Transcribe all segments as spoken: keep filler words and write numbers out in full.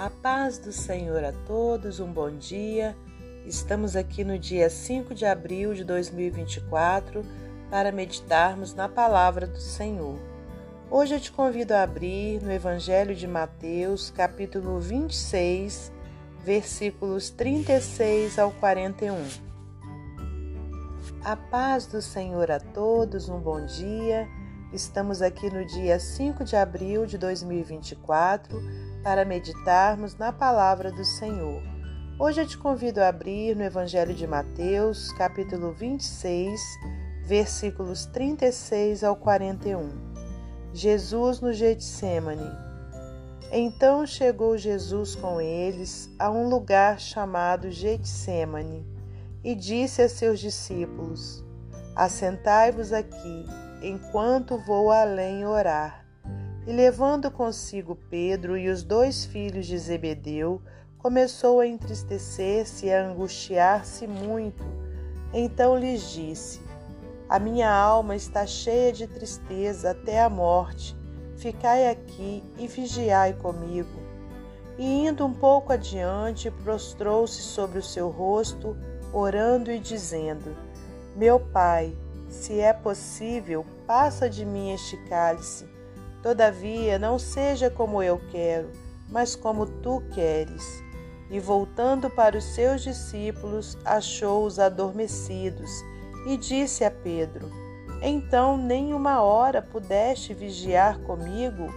A paz do Senhor a todos, um bom dia. Estamos aqui no dia cinco de abril de dois mil e vinte e quatro para meditarmos na palavra do Senhor. Hoje eu te convido a abrir no Evangelho de Mateus, capítulo vinte e seis, versículos trinta e seis ao quarenta e um. A paz do Senhor a todos, um bom dia. Estamos aqui no dia cinco de abril de dois mil e vinte e quatro para meditarmos na palavra do Senhor. Hoje eu te convido a abrir no Evangelho de Mateus, capítulo vinte e seis, versículos trinta e seis ao quarenta e um. Jesus no Getsêmani. Então chegou Jesus com eles a um lugar chamado Getsêmani e disse a seus discípulos: Assentai-vos aqui, enquanto vou além orar. E levando consigo Pedro e os dois filhos de Zebedeu, começou a entristecer-se e a angustiar-se muito. Então lhes disse: A minha alma está cheia de tristeza até a morte. Ficai aqui e vigiai comigo. E indo um pouco adiante, prostrou-se sobre o seu rosto, orando e dizendo: Meu Pai, se é possível, passa de mim este cálice. Todavia, não seja como eu quero, mas como tu queres. E voltando para os seus discípulos, achou-os adormecidos, e disse a Pedro: Então nem uma hora pudeste vigiar comigo?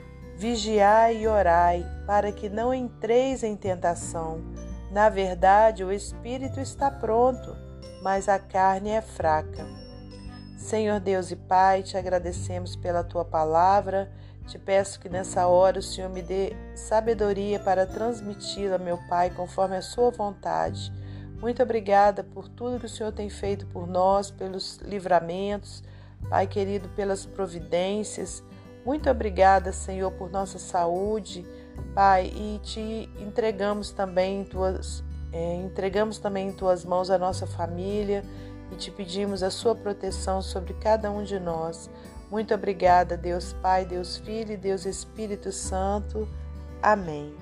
Vigiai e orai, para que não entreis em tentação. Na verdade, o espírito está pronto, mas a carne é fraca. Senhor Deus e Pai, te agradecemos pela Tua palavra. Te peço que nessa hora o Senhor me dê sabedoria para transmiti-la, meu Pai, conforme a Sua vontade. Muito obrigada por tudo que o Senhor tem feito por nós, pelos livramentos, Pai querido, pelas providências. Muito obrigada, Senhor, por nossa saúde, Pai, e te entregamos também em Tuas, é, entregamos também em Tuas mãos a nossa família, e te pedimos a sua proteção sobre cada um de nós. Muito obrigada, Deus Pai, Deus Filho e Deus Espírito Santo. Amém.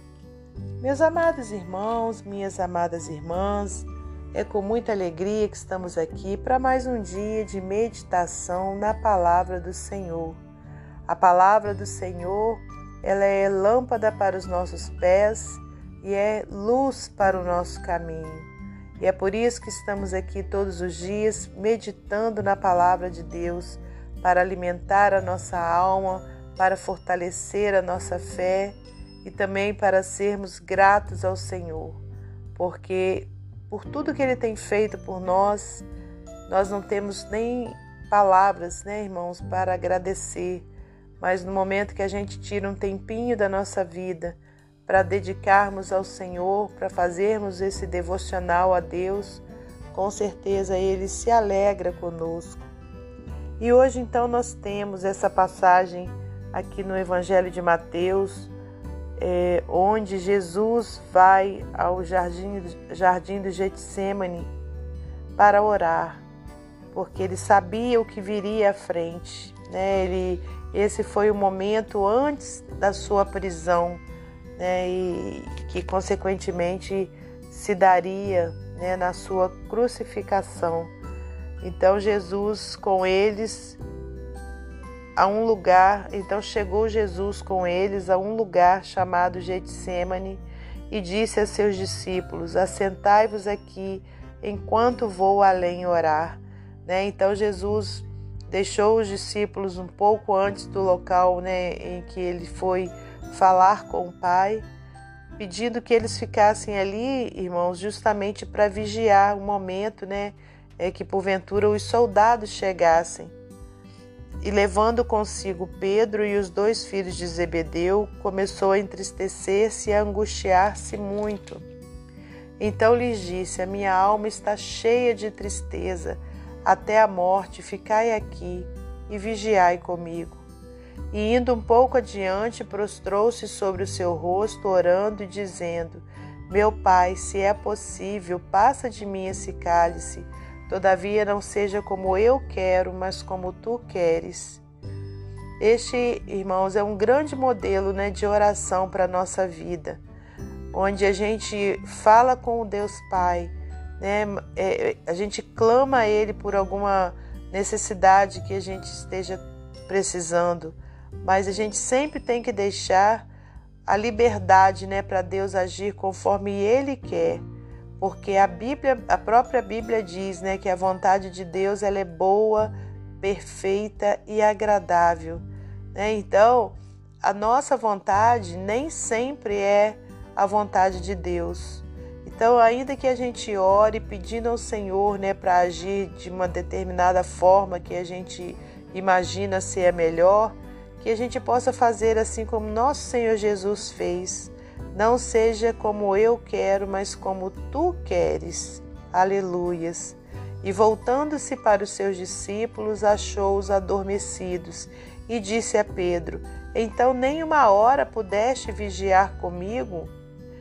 Meus amados irmãos, minhas amadas irmãs, é com muita alegria que estamos aqui para mais um dia de meditação na palavra do Senhor. A palavra do Senhor, ela é lâmpada para os nossos pés e é luz para o nosso caminho. E é por isso que estamos aqui todos os dias meditando na palavra de Deus, para alimentar a nossa alma, para fortalecer a nossa fé e também para sermos gratos ao Senhor, porque por tudo que Ele tem feito por nós, nós não temos nem palavras, né, irmãos, para agradecer, mas no momento que a gente tira um tempinho da nossa vida para dedicarmos ao Senhor, para fazermos esse devocional a Deus, com certeza Ele se alegra conosco. E hoje então nós temos essa passagem aqui no Evangelho de Mateus, é, onde Jesus vai ao jardim, jardim do Getsêmani para orar, porque Ele sabia o que viria à frente, né? Ele, esse foi o momento antes da sua prisão, né, e que consequentemente se daria, né, na sua crucificação. Então Jesus com eles a um lugar, então chegou Jesus com eles a um lugar chamado Getsêmani e disse a seus discípulos: Assentai-vos aqui enquanto vou além orar. Né? Então Jesus deixou os discípulos um pouco antes do local, né, em que ele foi falar com o Pai, pedindo que eles ficassem ali, irmãos, justamente para vigiar o momento, né, é que porventura os soldados chegassem. E levando consigo Pedro e os dois filhos de Zebedeu, começou a entristecer-se e a angustiar-se muito. Então lhes disse: A minha alma está cheia de tristeza até a morte, ficai aqui e vigiai comigo. E indo um pouco adiante, prostrou-se sobre o seu rosto, orando e dizendo: Meu Pai, se é possível, passa de mim esse cálice. Todavia não seja como eu quero, mas como tu queres. Este, irmãos, é um grande modelo, né, de oração para a nossa vida, onde a gente fala com o Deus Pai, né, é, a gente clama a Ele por alguma necessidade que a gente esteja precisando, mas a gente sempre tem que deixar a liberdade, né, para Deus agir conforme Ele quer, porque a Bíblia, a própria Bíblia diz, né, que a vontade de Deus ela é boa, perfeita e agradável, né? Então, a nossa vontade nem sempre é a vontade de Deus. Então, ainda que a gente ore pedindo ao Senhor, né, para agir de uma determinada forma que a gente imagina ser a melhor, que a gente possa fazer assim como nosso Senhor Jesus fez. Não seja como eu quero, mas como tu queres. Aleluias. E voltando-se para os seus discípulos, achou-os adormecidos e disse a Pedro: então nem uma hora pudeste vigiar comigo?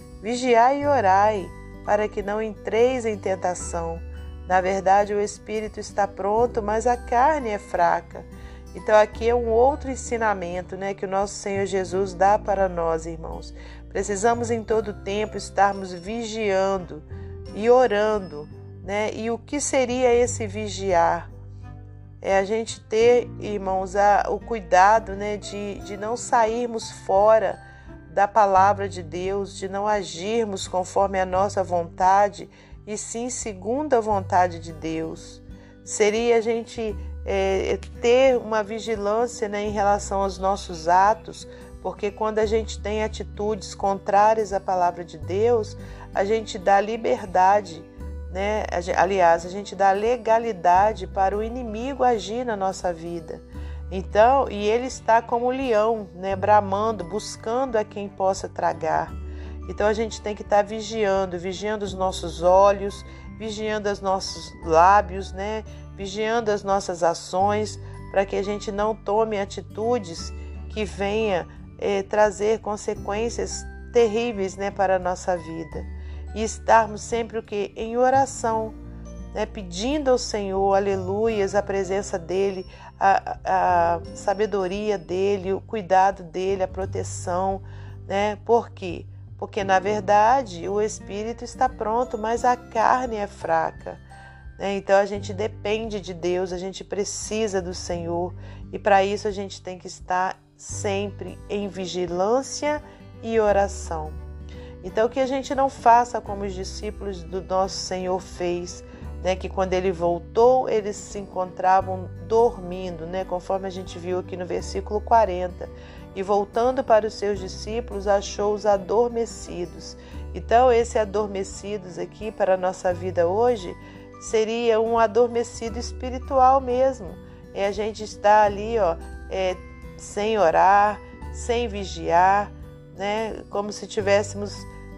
Vigiai e orai, para que não entreis em tentação. Na verdade, o espírito está pronto, mas a carne é fraca. Então aqui é um outro ensinamento, né, que o nosso Senhor Jesus dá para nós, irmãos. Precisamos em todo tempo estarmos vigiando e orando, né? E o que seria esse vigiar? É a gente ter, irmãos, a, o cuidado, né, de, de não sairmos fora da palavra de Deus, de não agirmos conforme a nossa vontade, e sim segundo a vontade de Deus. Seria a gente é, ter uma vigilância, né, em relação aos nossos atos, porque quando a gente tem atitudes contrárias à palavra de Deus, a gente dá liberdade, né? Aliás, a gente dá legalidade para o inimigo agir na nossa vida. Então, e ele está como leão, né, bramando, buscando a quem possa tragar. Então a gente tem que estar vigiando, vigiando os nossos olhos, vigiando os nossos lábios, né, vigiando as nossas ações, para que a gente não tome atitudes que venha eh, trazer consequências terríveis, né, para a nossa vida. E estarmos sempre o que? Em oração, né? Pedindo ao Senhor, aleluias, a presença dEle, a, a sabedoria dEle, o cuidado dEle, a proteção, né? Por quê? Porque, na verdade, o espírito está pronto, mas a carne é fraca, né? Então, a gente depende de Deus, a gente precisa do Senhor, e para isso a gente tem que estar sempre em vigilância e oração. Então, que a gente não faça como os discípulos do nosso Senhor fez, né? Que quando ele voltou, eles se encontravam dormindo, né? Conforme a gente viu aqui no versículo quarenta. E voltando para os seus discípulos, achou-os adormecidos. Então, esse adormecidos aqui para a nossa vida hoje seria um adormecido espiritual mesmo. É a gente estar ali, ó, é, sem orar, sem vigiar, né? Como se tivéssemos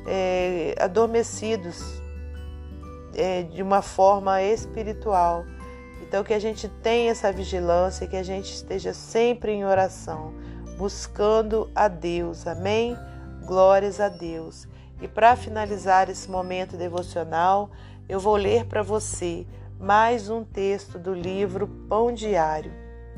é, adormecidos é, de uma forma espiritual. Então, que a gente tenha essa vigilância, que a gente esteja sempre em oração, buscando a Deus. Amém? Glórias a Deus. E para finalizar esse momento devocional, eu vou ler para você mais um texto do livro Pão Diário.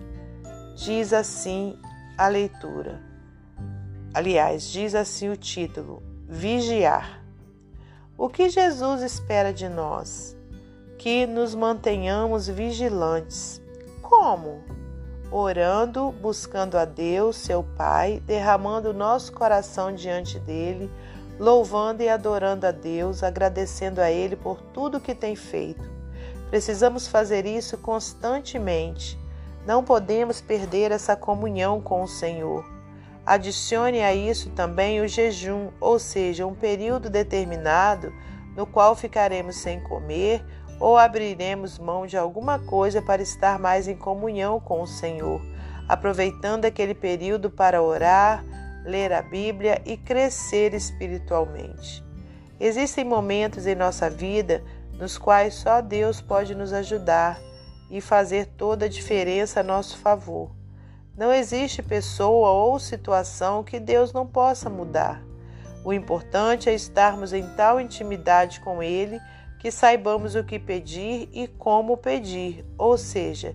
Diz assim a leitura. Aliás, diz assim o título: Vigiar. O que Jesus espera de nós? Que nos mantenhamos vigilantes. Como? Orando, buscando a Deus, seu Pai, derramando o nosso coração diante dele, louvando e adorando a Deus, agradecendo a Ele por tudo que tem feito. Precisamos fazer isso constantemente. Não podemos perder essa comunhão com o Senhor. Adicione a isso também o jejum, ou seja, um período determinado no qual ficaremos sem comer ou abriremos mão de alguma coisa para estar mais em comunhão com o Senhor, aproveitando aquele período para orar, ler a Bíblia e crescer espiritualmente. Existem momentos em nossa vida nos quais só Deus pode nos ajudar e fazer toda a diferença a nosso favor. Não existe pessoa ou situação que Deus não possa mudar. O importante é estarmos em tal intimidade com Ele que saibamos o que pedir e como pedir, ou seja, que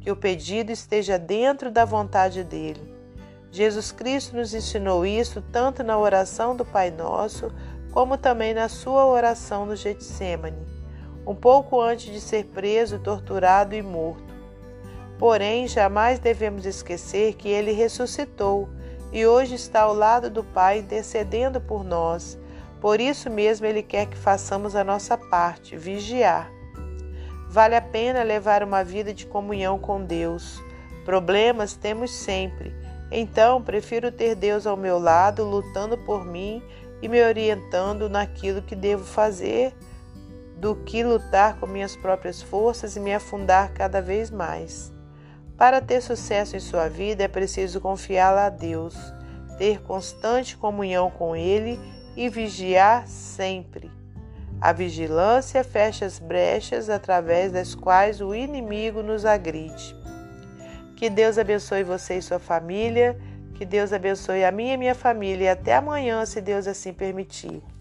que o pedido esteja dentro da vontade dele. Jesus Cristo nos ensinou isso tanto na oração do Pai Nosso, como também na sua oração no Getsêmani, um pouco antes de ser preso, torturado e morto. Porém, jamais devemos esquecer que ele ressuscitou e hoje está ao lado do Pai intercedendo por nós. Por isso mesmo ele quer que façamos a nossa parte, vigiar. Vale a pena levar uma vida de comunhão com Deus. Problemas temos sempre, então prefiro ter Deus ao meu lado, lutando por mim e me orientando naquilo que devo fazer, do que lutar com minhas próprias forças e me afundar cada vez mais. Para ter sucesso em sua vida é preciso confiá-la a Deus, ter constante comunhão com Ele e vigiar sempre. A vigilância fecha as brechas através das quais o inimigo nos agride. Que Deus abençoe você e sua família, que Deus abençoe a minha e minha família e até amanhã, se Deus assim permitir.